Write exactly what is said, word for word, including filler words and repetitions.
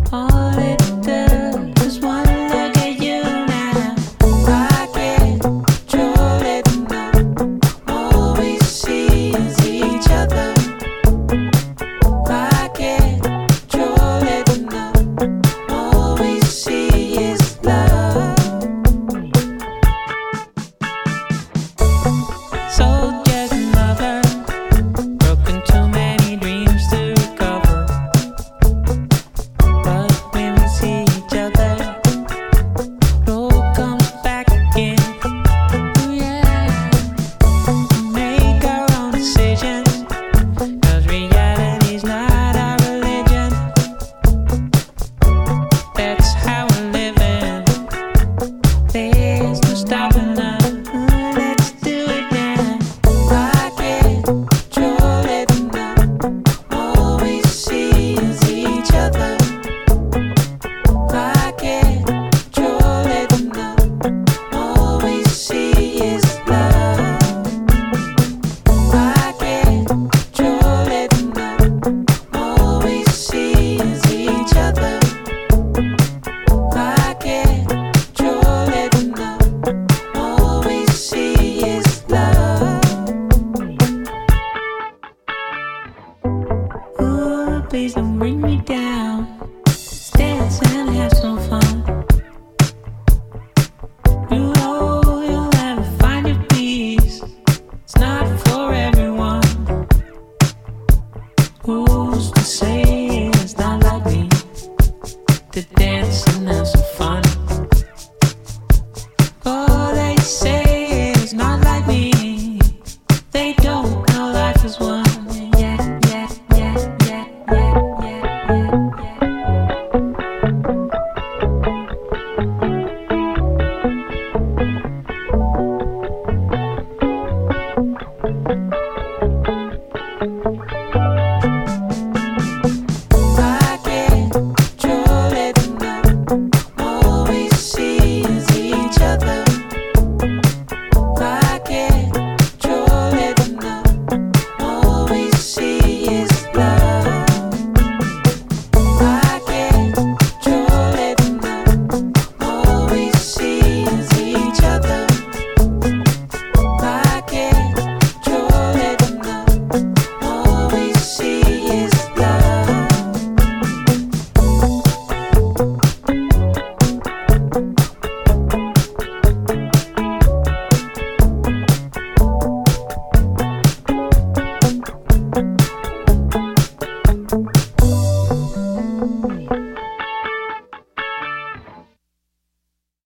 All it does is wanna look at you now. I can't control it enough. All we see is each other. I can't control it enough. All we see is love. Soldiers and lovers, broken too many dreams to recover. But when we see each other, it all comes back again. Ooh, yeah. We make our own decisions, 'cause reality's not our religion. That's how we're living. There's no stopping us. Let's do it now. I can't control it enough. All we see is each other. I can't control it enough. All we see is love. I can't control it enough. All we see is each other. I can't control it enough. All we see is love. Ooh, please don't bring me down. Let's dance and have some